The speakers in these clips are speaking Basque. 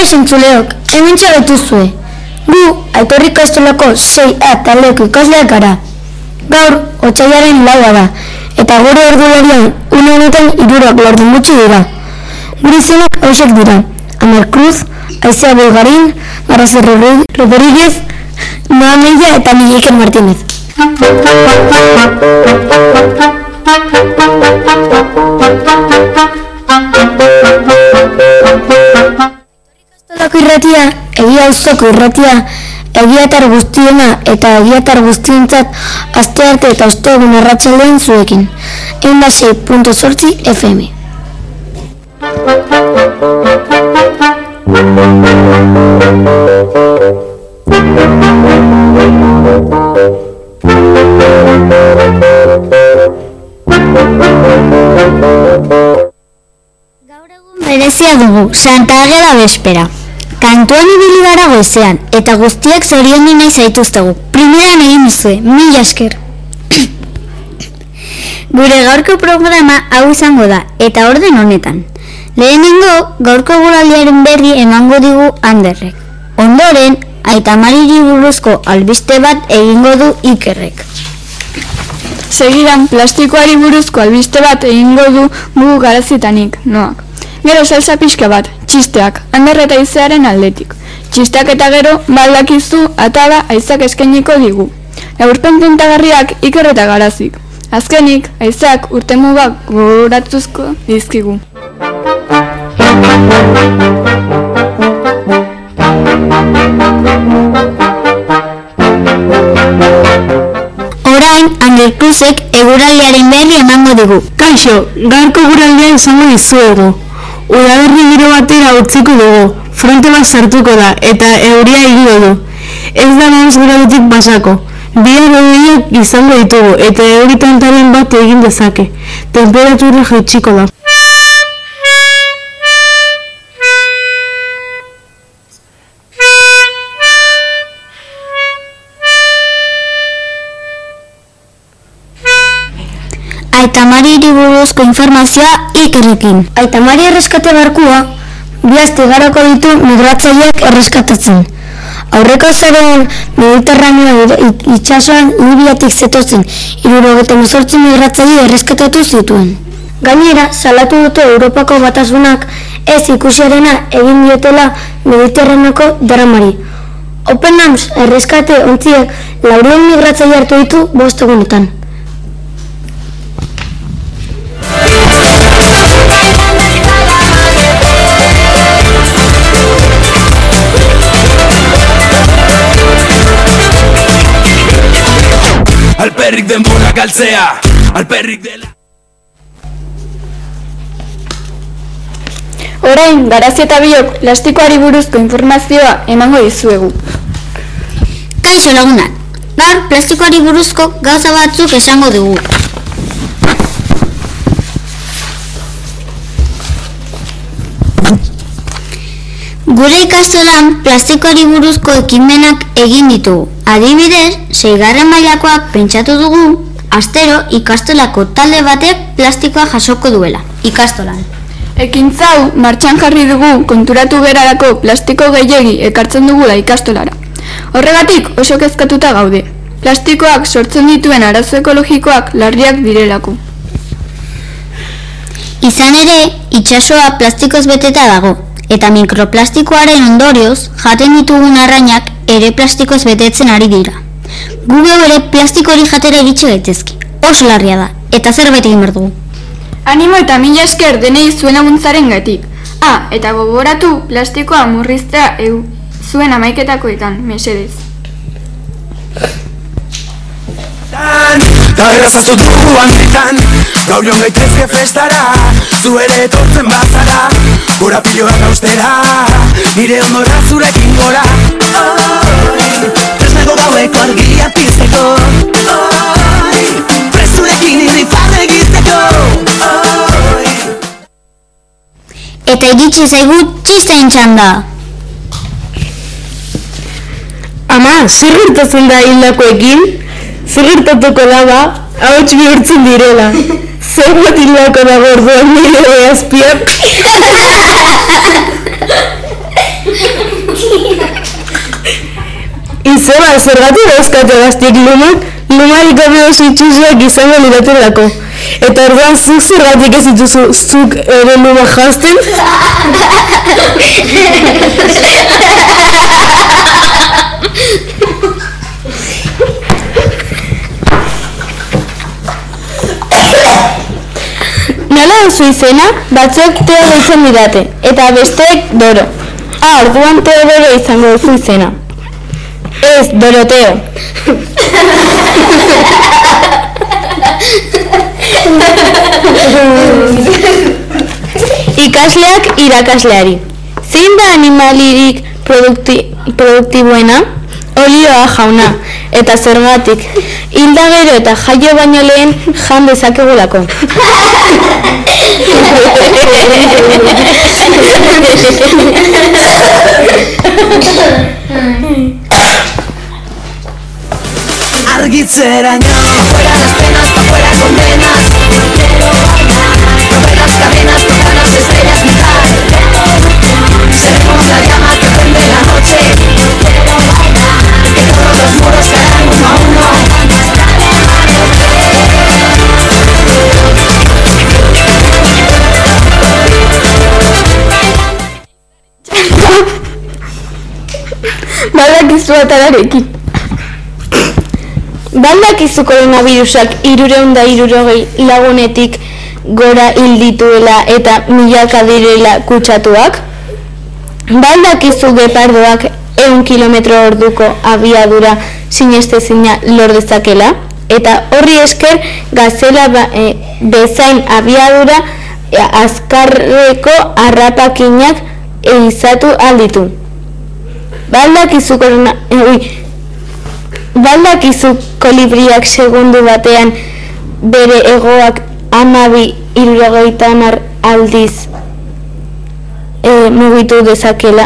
entzuleok, hemen txagetuzue. Gu, Aitor ikastolako 6A taldeko ikasleak gara. Gaur, otsailaren 4 da, eta gure ordularian une honetan 3 laurden gutxi dira. Gure izenak hauexek dira: Amer Cruz, Aizea Bulgarin, Arrazi Rodríguez, Noa Meilla eta Miguel Martínez. Ikastolako irratia, egia auzoko irratia, egiatar guztiena eta egiatar guztientzat astearte eta ostegun arratsaldean zuekin. 106.8 FM. Gaur egun berezia dugu, Santa Ageda bespera. Kantuan ibili gara goizean, eta guztiak zoriondu nahi zaituztegu. Primeran egin duzue, mila esker. Gure gaurko programa hau izango da, eta orden honetan. Lehenengo, gaurko guraldiaren berri emango digu Anderrek. Ondoren, Aita Mariri buruzko albiste bat egingo du Ikerrek. Segidan, plastikoari buruzko albiste bat egingo du Gugu Garazitanik, Noak. Gero salsa pixka bat, txisteak, Ander eta Aizearen aldetik. Txisteak eta gero, baldakizu atala Aizak eskainiko digu. Laburpen tentagarriak Iker eta Garazik. Azkenik, Aizeak urtemugak gogoratuzko dizkigu. Orain, Ander Cruzek eguraldiaren berri emango digu. Kaixo, gaurko eguraldia izango dizuegu. Udaberri giro batera utziko dugu, fronte bat sartuko da eta euria egingo du. Ez da 5 gradutik pasako. Bihar hodeiak izango ditugu eta euri tantaren bat egin dezake. Temperatura jaitsiko da. Aita Mariri buruzko informazioa Ikerrekin. Aita Mari erreskate barkua, 2 aste igaroko ditu migratzaileak erreskatatzen. Aurreko azaroan Mediterraneo itsasoan Libiatik zetozen 78 migratzaile erreskatatu zituen. Gainera, salatu dute Europako Batasunak ez ikusiarena egin diotela Mediterraneoko dramari. Open Arms erreskate ontziek 400 migratzaile hartu ditu 5 egunetan. Alperrik denbora galtzea, alperrik dela. Orain, Garazi eta biok plastikoari buruzko informazioa emango dizuegu. Kaixo lagunak, gaur plastikoari buruzko gauza batzuk esango dugu. Gure ikastolan plastikoari buruzko ekimenak egin ditugu. Adibidez, 6. mailakoak pentsatu dugu, astero ikastolako talde batek plastikoa jasoko duela, ikastolan. Ekintza hau martxan jarri dugu konturatu gerarako plastiko gehiegi ekartzen dugula ikastolara. Horregatik oso kezkatuta gaude. Plastikoak sortzen dituen arazo ekologikoak larriak direlako. Izan ere, itsasoa plastikoz beteta dago, eta mikroplastikoaren ondorioz jaten ditugun arrainak ere plastikoz betetzen ari dira. Gu ere plastiko hori jatera iritsi gaitezke. Oso larria da, eta zerbait egin behar dugu. Animo eta mila esker denei zuen laguntzaren gatik. Eta gogoratu plastikoa murriztea zuen amaiketakoetan, mesedez. Ta errazazu dugu handitan, gaur joan gaitezke festara, zu ere etortzen bazara, gora piloak austera, nire ondora zurekin gora. Tresnago gaueko argia pizteko, prezurekin irrifarre egiteko. Eta iritsi zaigu txisten txanda. Ama, zer gertatzen da hildakoekin? Zer gertatuko da ba, ahots bihurtzen direla. Zer bat hildako da gordoan nire azpiak. Izeba, zergatik dauzkate gaztiek lumak? Lumariko behoz itxusiak izango liratelako. Eta orduan zuk zergatik ez dituzu zuk ere lumak janzten? Nola duzu izena? Batzuek Teo deitzen didate, eta besteek Doro. Orduan Teodoro izango duzu izena. Ez, Doroteo. Ikasleak irakasleari. Zein da animalirik produktiboena? Olioa jauna, eta zergatik. Hilda gero eta jaio baino lehen jan dezakegulako. Argitzeraino, fuera las penas, pa' fuera condenas. Quiero bailar, romper las cadenas, tocar las estrellas, gritar. Seremos la llama que prende la noche. Quiero bailar, que todos los muros caerán uno a uno. Badakizu atararekin. Baldakizu koronavirusak 360 lagunetik gora hil dituela eta milaka direla kutsatuak? Baldakizu gepardoak 100 km/h abiadura sinestezina lor dezakela? Eta horri esker gazela bezain abiadura azkarreko harrapakinak izatu alditu. Baldakizu kolibriak segundu batean bere egoak 12-60 aldiz mugitu dezakela.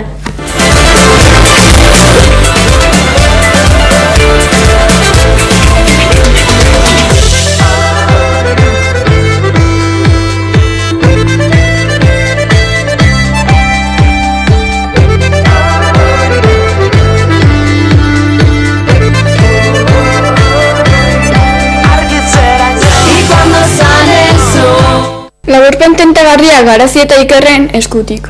Laburpen tentagarria Garazi eta Ikerren eskutik.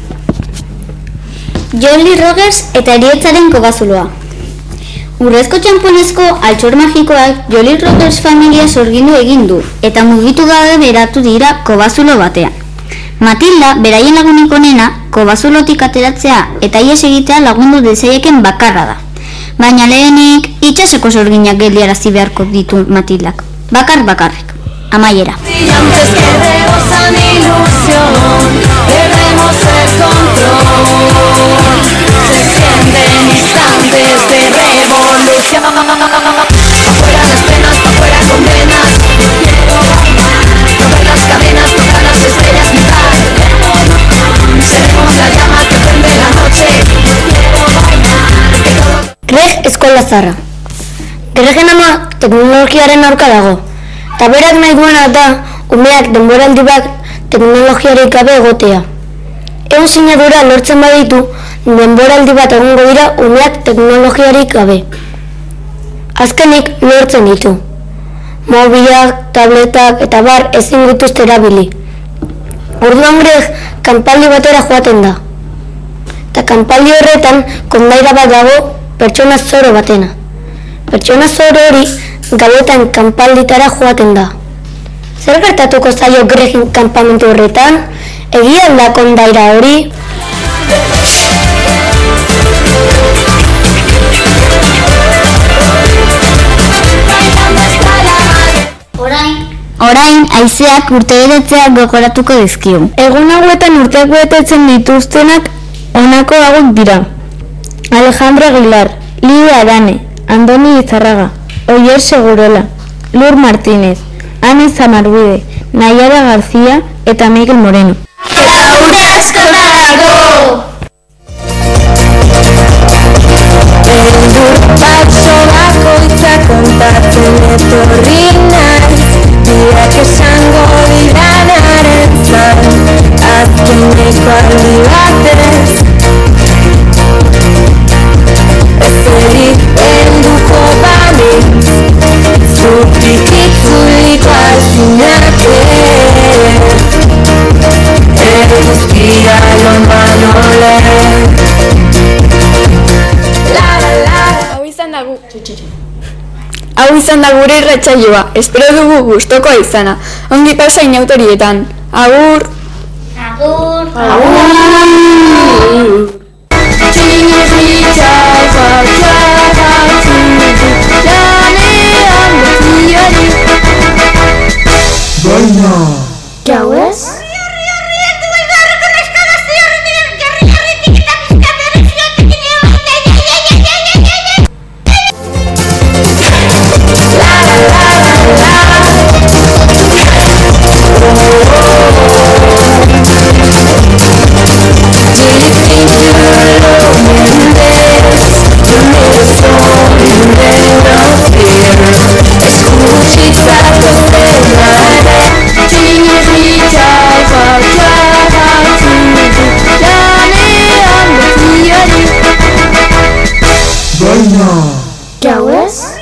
Jolly Rogers eta heriotzaren kobazuloa. Urrezko txamponezko altxor magikoak Jolly Rogers familia sorgindu egin du eta mugitu gabe beratu dira kobazulo batean. Matilda, beraien lagunik onena, kobazulotik ateratzea eta ihes egitea lagundu dezaieken bakarra da. Baina lehenik itsasoko sorginak geldiarazi beharko ditu Matildak. Bakarrik. Amaiera. Antes que rebosan ilusión, perdemos el control. Se sienten instantes de revolución. Afuera las penas, afuera condenas. Quiero bailar, romper las cadenas, tocar las estrellas, gritar. Seremos la llama que prende la noche. Quiero bailar, que todo... Greg eskola zarra. Gregen ama teknologiaren aurka dago. Eta berak nahi duena da, umeak denboraldi bat teknologiarik gabe egotea. Ehun sinadura lortzen baditu, denboraldi bat egongo dira umeak teknologiarik gabe. Azkenik lortzen ditu. Mobilak, tabletak eta bar ezin dituzte erabili. Orduan Greg kanpaldi batera joaten da. Eta kanpaldi horretan kondaira bat dago pertsona zoro batena. Pertsona zoro hori gauetan kanpalditara joaten da. Zer gertatuko zaio Gregin kanpamentu horretan? Egia da kondaira hori? Orain, haizeak urtebetetzea gogoratuko dizkigu. Egun hauetan urteak betetzen dituztenak honako hauek dira. Alejandro Aguilar, Lidia Arane, Andoni Izarraga, Oier Segurola, Lur Martínez, Ani Zamarbide, Nayara García eta Miguel Moreno. Gaur askotarako! Beldur patxo bakoitza kontatzen etorri naiz. Biak esango diranaren zan, azkeneko aldi batez. izan da gure irratsaioa, espero dugu gustokoa izana. Ongi pasa inautorietan. Agur! Gauez? Gauez?